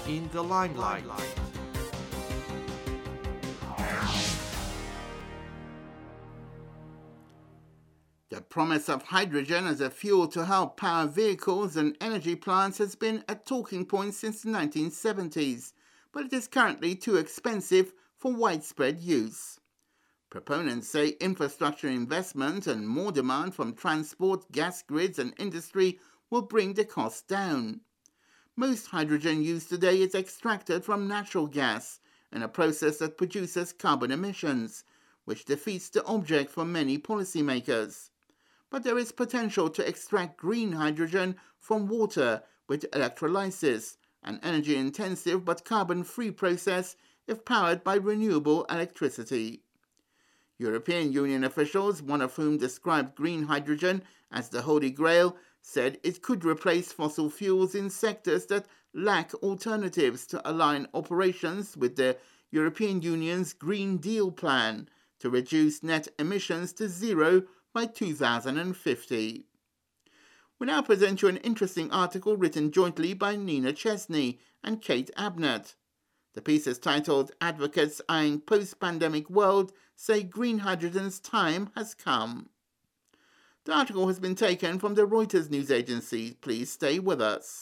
in the limelight. The promise of hydrogen as a fuel to help power vehicles and energy plants has been a talking point since the 1970s, but it is currently too expensive for widespread use. Proponents say infrastructure investment and more demand from transport, gas grids and industry will bring the cost down. Most hydrogen used today is extracted from natural gas in a process that produces carbon emissions, which defeats the object for many policymakers. But there is potential to extract green hydrogen from water with electrolysis, an energy-intensive but carbon-free process if powered by renewable electricity. European Union officials, one of whom described green hydrogen as the Holy Grail, said it could replace fossil fuels in sectors that lack alternatives to align operations with the European Union's Green Deal plan to reduce net emissions to zero by 2050. We now present you an interesting article written jointly by Nina Chesney and Kate Abnett. The piece is titled "Advocates Eyeing Post-Pandemic World Say Green Hydrogen's Time Has Come." The article has been taken from the Reuters news agency. Please stay with us.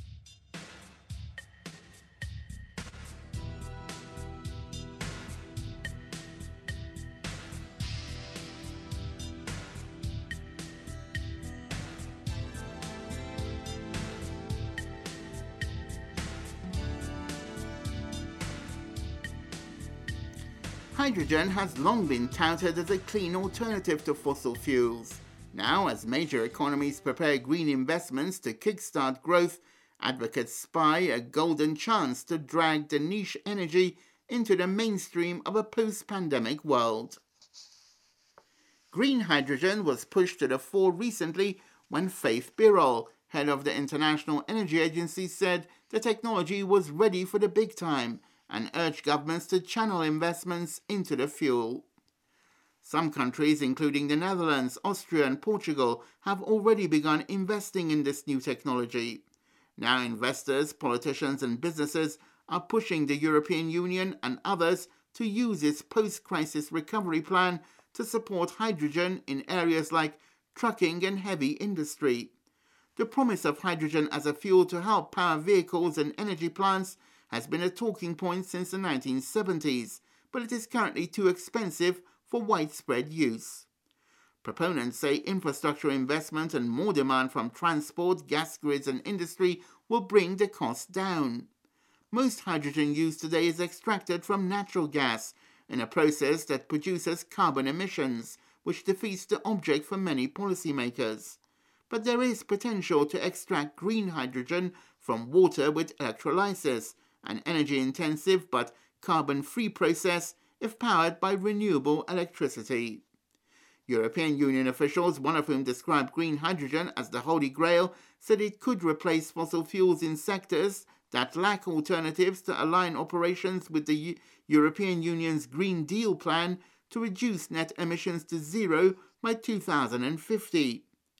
Hydrogen has long been touted as a clean alternative to fossil fuels. Now, as major economies prepare green investments to kickstart growth, advocates spy a golden chance to drag the niche energy into the mainstream of a post-pandemic world. Green hydrogen was pushed to the fore recently when Faith Birol, head of the International Energy Agency, said the technology was ready for the big time and urged governments to channel investments into the fuel. Some countries, including the Netherlands, Austria and Portugal, have already begun investing in this new technology. Now investors, politicians and businesses are pushing the European Union and others to use its post-crisis recovery plan to support hydrogen in areas like trucking and heavy industry. The promise of hydrogen as a fuel to help power vehicles and energy plants has been a talking point since the 1970s, but it is currently too expensive for widespread use. Proponents say infrastructure investment and more demand from transport, gas grids and industry will bring the cost down. Most hydrogen used today is extracted from natural gas in a process that produces carbon emissions, which defeats the object for many policymakers. But there is potential to extract green hydrogen from water with electrolysis, an energy-intensive but carbon-free process if powered by renewable electricity. European Union officials, one of whom described green hydrogen as the Holy Grail, said it could replace fossil fuels in sectors that lack alternatives to align operations with the European Union's Green Deal plan to reduce net emissions to zero by 2050.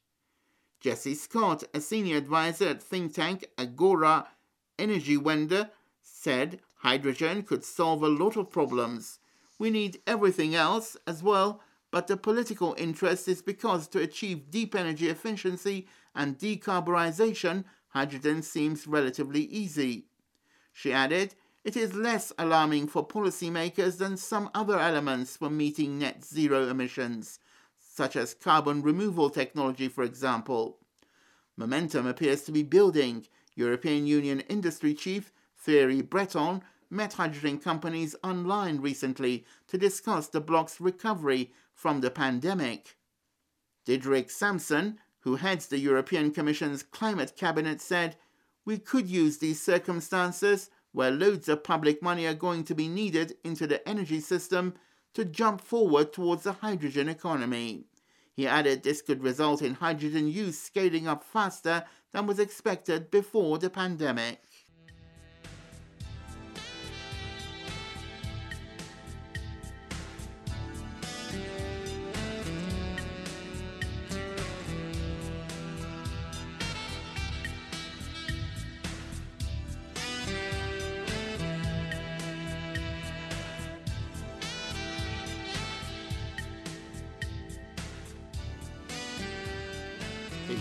Jesse Scott, a senior advisor at think tank Agora Energy Wende, said hydrogen could solve a lot of problems. We need everything else as well, but the political interest is because to achieve deep energy efficiency and decarbonisation, hydrogen seems relatively easy. She added, it is less alarming for policymakers than some other elements for meeting net zero emissions, such as carbon removal technology, for example. Momentum appears to be building. European Union industry chief Thierry Breton met hydrogen companies online recently to discuss the bloc's recovery from the pandemic. Diederik Samson, who heads the European Commission's Climate Cabinet, said, "We could use these circumstances, where loads of public money are going to be needed into the energy system, to jump forward towards the hydrogen economy." He added this could result in hydrogen use scaling up faster than was expected before the pandemic.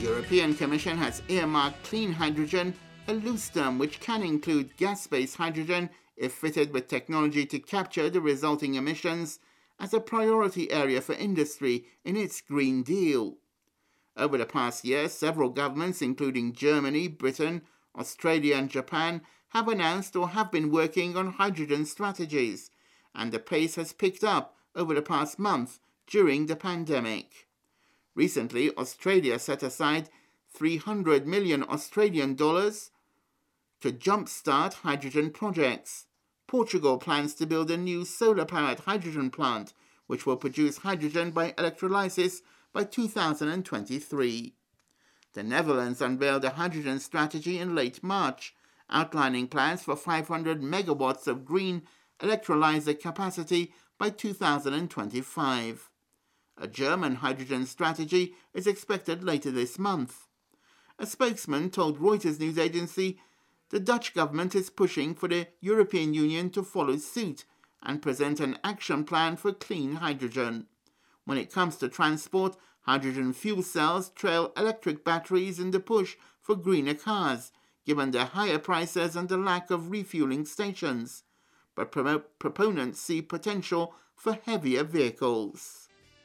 European Commission has earmarked clean hydrogen, a loose term which can include gas-based hydrogen if fitted with technology to capture the resulting emissions, as a priority area for industry in its Green Deal. Over the past year, several governments, including Germany, Britain, Australia and Japan, have announced or have been working on hydrogen strategies, and the pace has picked up over the past month during the pandemic. Recently, Australia set aside $300 million Australian dollars to jumpstart hydrogen projects. Portugal plans to build a new solar-powered hydrogen plant, which will produce hydrogen by electrolysis by 2023. The Netherlands unveiled a hydrogen strategy in late March, outlining plans for 500 megawatts of green electrolyzer capacity by 2025. A German hydrogen strategy is expected later this month. A spokesman told Reuters news agency the Dutch government is pushing for the European Union to follow suit and present an action plan for clean hydrogen. When it comes to transport, hydrogen fuel cells trail electric batteries in the push for greener cars, given their higher prices and the lack of refueling stations. But proponents see potential for heavier vehicles.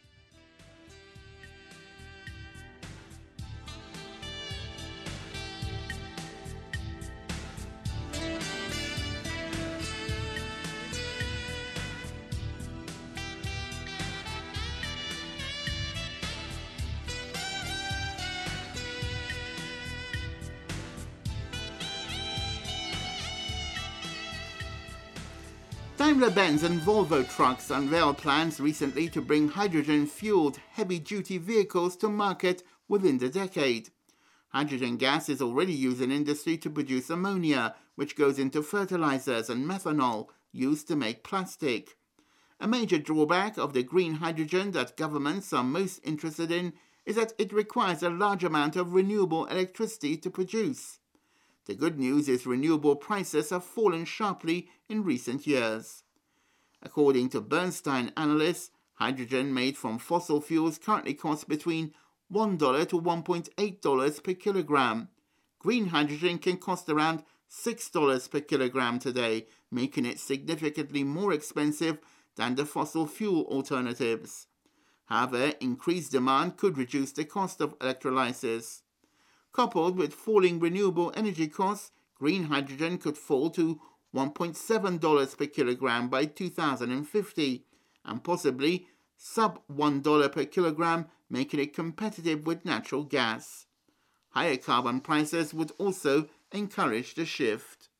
Daimler-Benz and Volvo Trucks unveiled plans recently to bring hydrogen-fueled heavy-duty vehicles to market within the decade. Hydrogen gas is already used in industry to produce ammonia, which goes into fertilizers, and methanol, used to make plastic. A major drawback of the green hydrogen that governments are most interested in is that it requires a large amount of renewable electricity to produce. The good news is renewable prices have fallen sharply in recent years. According to Bernstein analysts, hydrogen made from fossil fuels currently costs between $1 to $1.8 per kilogram. Green hydrogen can cost around $6 per kilogram today, making it significantly more expensive than the fossil fuel alternatives. However, increased demand could reduce the cost of electrolysis. Coupled with falling renewable energy costs, green hydrogen could fall to $1.7 per kilogram by 2050, and possibly sub $1 per kilogram, making it competitive with natural gas. Higher carbon prices would also encourage the shift.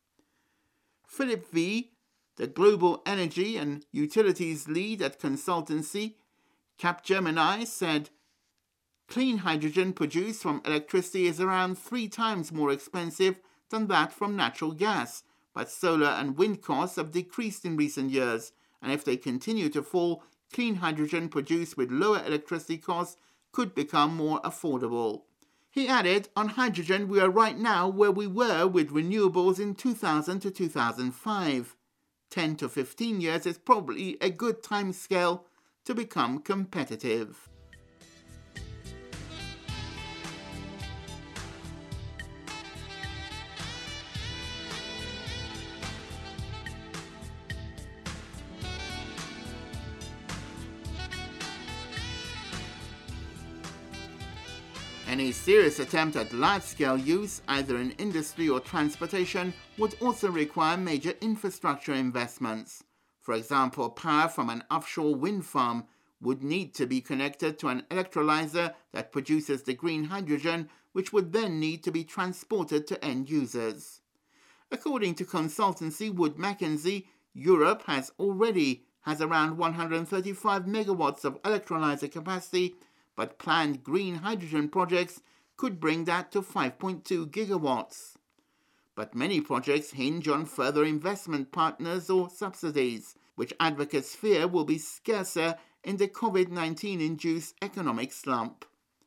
Philip Vee, the global energy and utilities lead at consultancy Capgemini, said, "Clean hydrogen produced from electricity is around 3 times more expensive than that from natural gas, but solar and wind costs have decreased in recent years, and if they continue to fall, clean hydrogen produced with lower electricity costs could become more affordable." He added, "On hydrogen, we are right now where we were with renewables in 2000 to 2005. 10 to 15 years is probably a good time scale to become competitive." Any serious attempt at large-scale use, either in industry or transportation, would also require major infrastructure investments. For example, power from an offshore wind farm would need to be connected to an electrolyzer that produces the green hydrogen, which would then need to be transported to end users. According to consultancy Wood Mackenzie, Europe has around 135 megawatts of electrolyzer capacity, but planned green hydrogen projects could bring that to 5.2 gigawatts. But many projects hinge on further investment partners or subsidies, which advocates fear will be scarcer in the COVID-19-induced economic slump.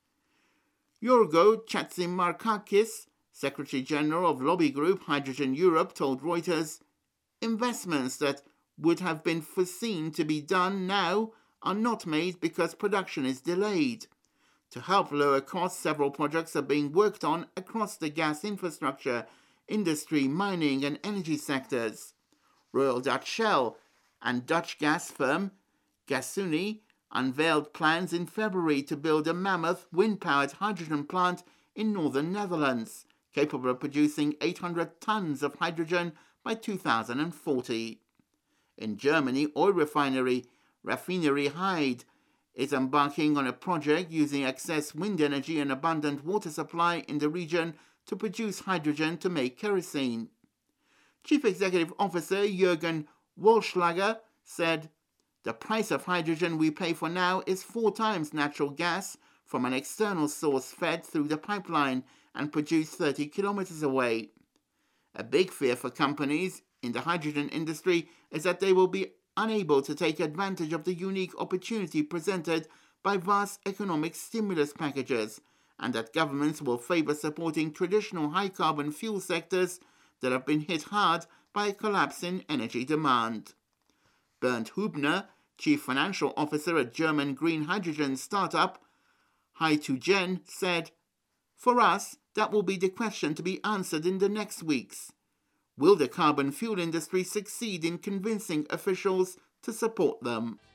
Yorgo Chatzimarkakis, Secretary General of lobby group Hydrogen Europe, told Reuters, "Investments that would have been foreseen to be done now are not made because production is delayed. To help lower costs, several projects are being worked on across the gas infrastructure, industry, mining and energy sectors. Royal Dutch Shell and Dutch gas firm Gasunie unveiled plans in February to build a mammoth wind-powered hydrogen plant in northern Netherlands, capable of producing 800 tons of hydrogen by 2040. In Germany, oil refinery Raffinerie Heide is embarking on a project using excess wind energy and abundant water supply in the region to produce hydrogen to make kerosene. Chief Executive Officer Jürgen Wollschläger said, "The price of hydrogen we pay for now is 4 times natural gas from an external source fed through the pipeline and produced 30 kilometers away." A big fear for companies in the hydrogen industry is that they will be unable to take advantage of the unique opportunity presented by vast economic stimulus packages, and that governments will favor supporting traditional high-carbon fuel sectors that have been hit hard by a collapse in energy demand. Bernd Hubner, Chief Financial Officer at German green hydrogen startup Hy2gen, said, "For us, that will be the question to be answered in the next weeks. Will the carbon fuel industry succeed in convincing officials to support them?"